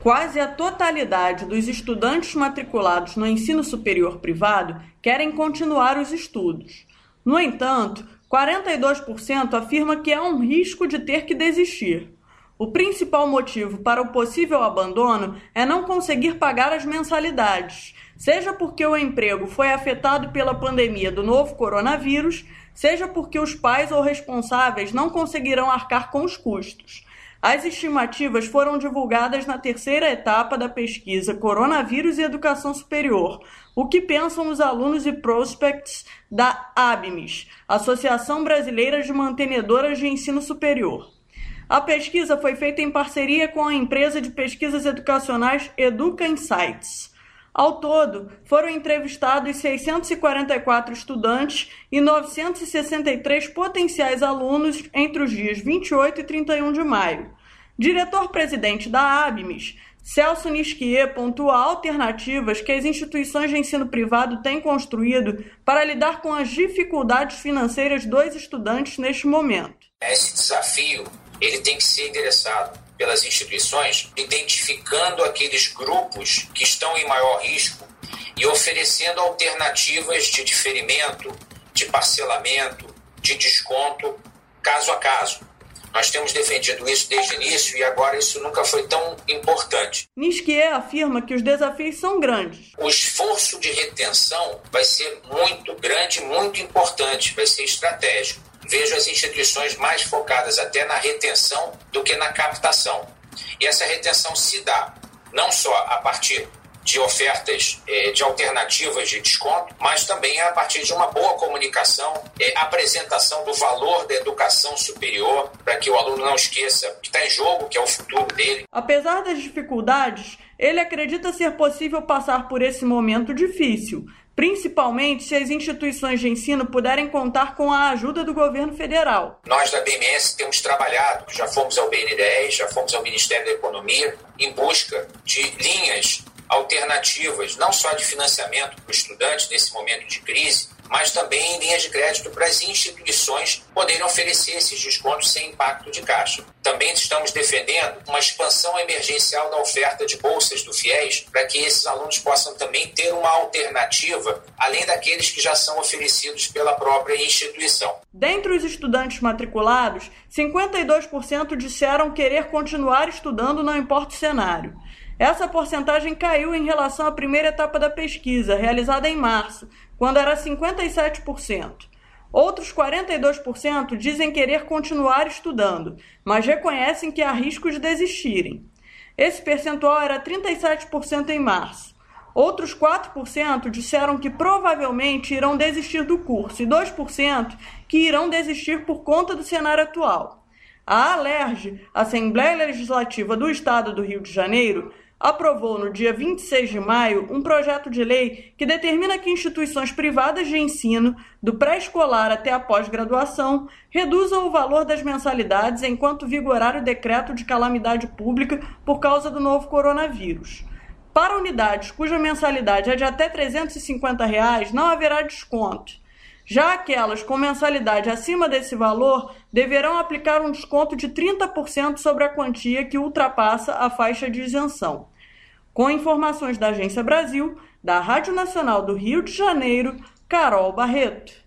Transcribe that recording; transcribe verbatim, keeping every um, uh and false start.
Quase a totalidade dos estudantes matriculados no ensino superior privado querem continuar os estudos. No entanto, quarenta e dois por cento afirma que há um risco de ter que desistir. O principal motivo para o possível abandono é não conseguir pagar as mensalidades, seja porque o emprego foi afetado pela pandemia do novo coronavírus, seja porque os pais ou responsáveis não conseguirão arcar com os custos. As estimativas foram divulgadas na terceira etapa da pesquisa Coronavírus e Educação Superior. O que pensam os alunos e prospects da ABMES, Associação Brasileira de Mantenedoras de Ensino Superior. A pesquisa foi feita em parceria com a empresa de pesquisas educacionais Educa Insights. Ao todo, foram entrevistados seiscentos e quarenta e quatro estudantes e novecentos e sessenta e três potenciais alunos entre os dias vinte e oito e trinta e um de maio. Diretor-presidente da ABMES, Celso Nisquier, pontua alternativas que as instituições de ensino privado têm construído para lidar com as dificuldades financeiras dos estudantes neste momento. Esse desafio ele tem que ser endereçado pelas instituições, identificando aqueles grupos que estão em maior risco e oferecendo alternativas de diferimento, de parcelamento, de desconto, caso a caso. Nós temos defendido isso desde o início e agora isso nunca foi tão importante. Nisquier afirma que os desafios são grandes. O esforço de retenção vai ser muito grande, muito importante, vai ser estratégico. Vejo as instituições mais focadas até na retenção do que na captação. E essa retenção se dá não só a partir de ofertas eh, de alternativas de desconto, mas também a partir de uma boa comunicação, eh, apresentação do valor da educação superior, para que o aluno não esqueça que está em jogo, que é o futuro dele. Apesar das dificuldades, ele acredita ser possível passar por esse momento difícil, principalmente se as instituições de ensino puderem contar com a ajuda do governo federal. Nós da B M S temos trabalhado, já fomos ao B N dez, já fomos ao Ministério da Economia, em busca de linhas alternativas, não só de financiamento para o estudante nesse momento de crise, mas também linhas de crédito para as instituições poderem oferecer esses descontos sem impacto de caixa. Também estamos defendendo uma expansão emergencial da oferta de bolsas do FIES para que esses alunos possam também ter uma alternativa, além daqueles que já são oferecidos pela própria instituição. Dentre os estudantes matriculados, cinquenta e dois por cento disseram querer continuar estudando, não importa o cenário. Essa porcentagem caiu em relação à primeira etapa da pesquisa, realizada em março, quando era cinquenta e sete por cento. Outros quarenta e dois por cento dizem querer continuar estudando, mas reconhecem que há risco de desistirem. Esse percentual era trinta e sete por cento em março. Outros quatro por cento disseram que provavelmente irão desistir do curso e dois por cento que irão desistir por conta do cenário atual. A ALERJ, Assembleia Legislativa do Estado do Rio de Janeiro, aprovou no dia vinte e seis de maio um projeto de lei que determina que instituições privadas de ensino, do pré-escolar até a pós-graduação, reduzam o valor das mensalidades enquanto vigorar o decreto de calamidade pública por causa do novo coronavírus. Para unidades cuja mensalidade é de até trezentos e cinquenta reais, não haverá desconto. Já aquelas com mensalidade acima desse valor deverão aplicar um desconto de trinta por cento sobre a quantia que ultrapassa a faixa de isenção. Com informações da Agência Brasil, da Rádio Nacional do Rio de Janeiro, Carol Barreto.